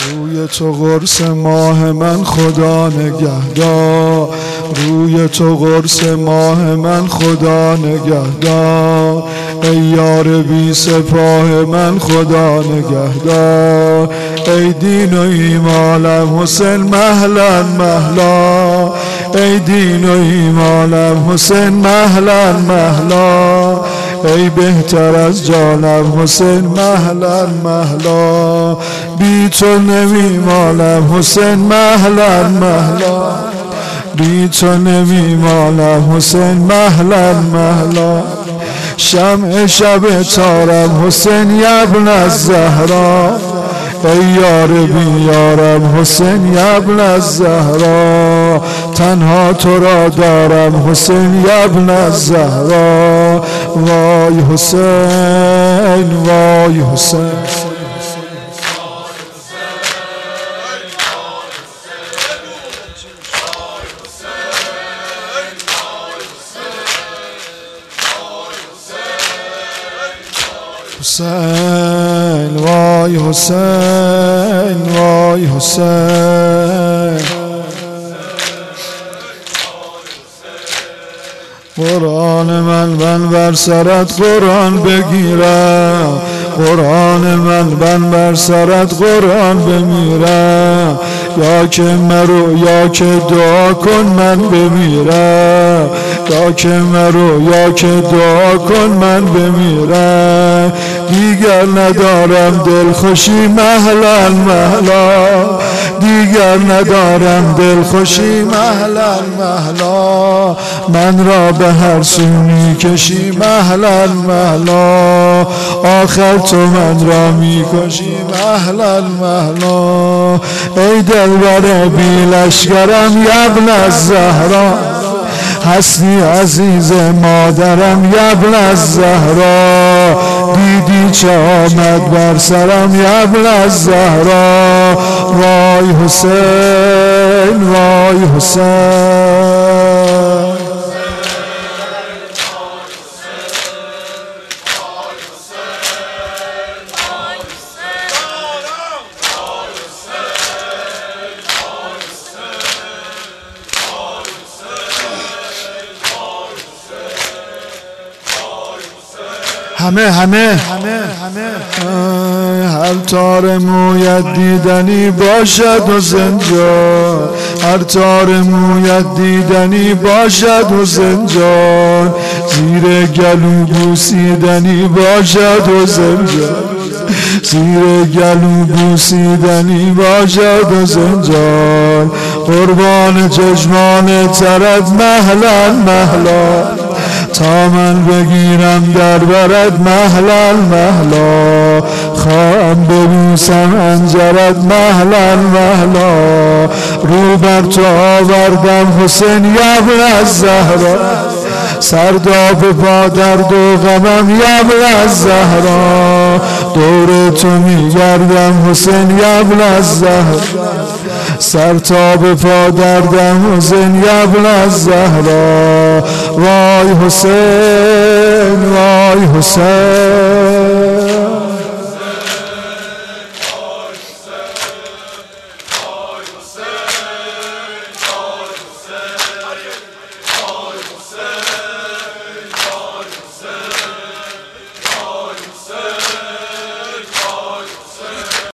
روی تو قرص ماه من خدا نگهدار، روی تو قرص ماه من خدا نگهدار، ای یار بی سپاه من خدا نگهدار، ای دین و ایمانم حسین مهلا مهلا، ای دین و ایمانم حسین مهلا مهلا، ای بهتر از جانم حسین مهلا مهلا، بی تو نمیمانم حسین مهلا مهلا، بی تو نمیمانم حسین مهلا مهلا، شمع شب تارم حسین ابن الزهرا، ای یار بیارم حسین ابن الزهرا، تنها تو را دارم حسین ابن الزهرا، وای حسین وای حسین. حسین وای حسین وای حسین، قرآن من بر سرت قرآن بگیرم، قرآن من بر سرت قرآن بمیرم، یا که مرو یا که دعا کن من بمیرم، یا که مرو یا که دعا کن من بمیرم، دیگر ندارم دلخوشی مهلا مهلا، دیگر ندارم دلخوشی مهلا مهلا، من را به هر سو میکشی مهلا مهلا، آخر تو من را میکشی مهلا مهلا، ای دلبر بی لشکرم ابن الزهرا، هستی عزیز مادرم ابن الزهرا، دیدی چه آمد بر سرم ابن الزهرا، وای حسین وای حسین. همه هر تار مویت دیدنی باشد و زنجان، هر تار مویت دیدنی باشد و زنجان، زیر گلو بوسیدنی باشد و زنجان، زیر گلو بوسیدنی باشد و زنجان، قربان چشمان ترت مهلا مهلا، تا من بگیرم در برد مهلا مهلا، خواهم ببوسم انجرت مهلا مهلا، رو بر تو آوردم حسین ابن الزهرا، سرداب پا درد و غمم ابن الزهرا، دور تو میگردم حسین ابن الزهرا، سرتاب پا دردم حسین ابن الزهرا، وای حسین وای حسین.